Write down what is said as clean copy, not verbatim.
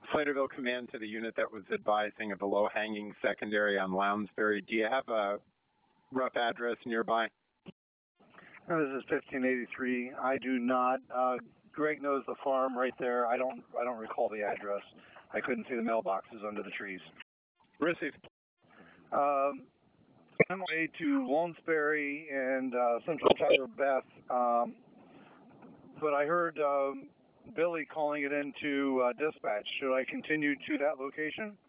Slaterville Command to the unit that was advising of the low-hanging secondary on Lounsbury. Do you have a rough address nearby? This is 1583. I do not. Greg knows the farm right there. I don't recall the address. I couldn't see the mailboxes under the trees. Received. On my way to Lounsbury and Central Tower Beth, but I heard Billy calling it into dispatch. Should I continue to that location?